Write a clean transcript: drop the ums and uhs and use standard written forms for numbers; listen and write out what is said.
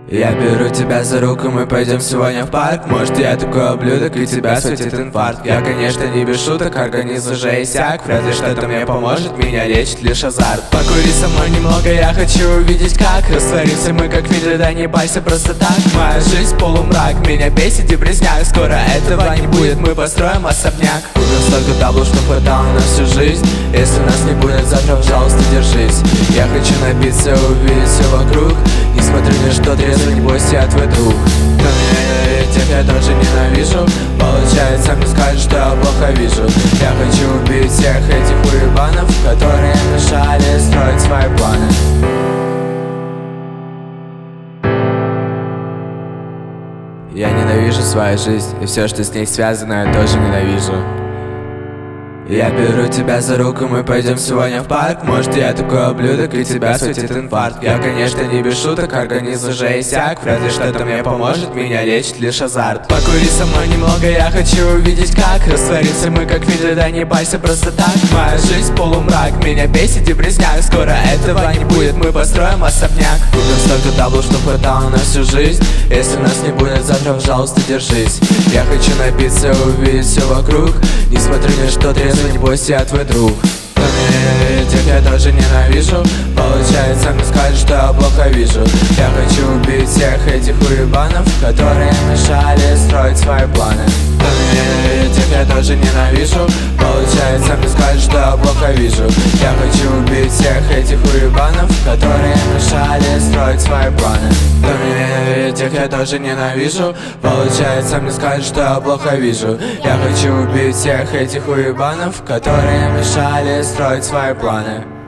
Я беру тебя за руку, мы пойдем сегодня в парк. Может, я такой ублюдок, и тебя светит инфаркт. Я, конечно, не без шуток, организм уже иссяк. Вряд ли что-то мне поможет, меня лечит лишь азарт. Покури со мной немного, я хочу увидеть, как растворимся мы, как виды, да не байся просто так. Моя жизнь полумрак, меня бесит депресняк. Скоро этого не будет, мы построим особняк. Купим столько таблу, что хватало на всю жизнь. Если нас не будет завтра, пожалуйста, держись. Я хочу напиться, увидеть все вокруг. Не смотри ни что трезво, не бойся, я твой друг. Кто меня ненавидит, тех я тоже ненавижу. Получается, мне скажут, что я плохо вижу. Я хочу убить всех этих уебанов, которые мешали строить свои планы. Я ненавижу свою жизнь, и все, что с ней связано, я тоже ненавижу. Я беру тебя за руку, мы пойдем сегодня в парк. Может, я такой ублюдок, и тебя светит инфаркт. Я, конечно, не без шуток, организм уже иссяк. Вряд ли что-то мне поможет, меня лечит лишь азарт. Покури со мной немного, я хочу увидеть, как растворимся мы, как виды, да не байся просто так. Моя жизнь полумрак, меня бесит депресняк. Скоро этого не будет, мы построим особняк. Купим столько таблу, что хватало на всю жизнь. Если нас не будет завтра, пожалуйста, держись. Я хочу напиться, увидеть все вокруг. Не смотри ни что трезво, не бойся, я твой друг. Кто меня ненавидит, тех я тоже ненавижу. Получается, мне скажут, что я плохо вижу. Я хочу убить всех этих уебанов, которые мешали строить свои планы. Кто меня ненавидит, тех я тоже ненавижу. Получается, мне скажут, что я плохо вижу. Я хочу убить всех этих уебанов, которые мешали строить свои планы. Кто меня ненавидит, тех я тоже ненавижу. Получается, мне скажут, что я плохо вижу. Я хочу убить всех этих уебанов, которые мешали строить свои планы.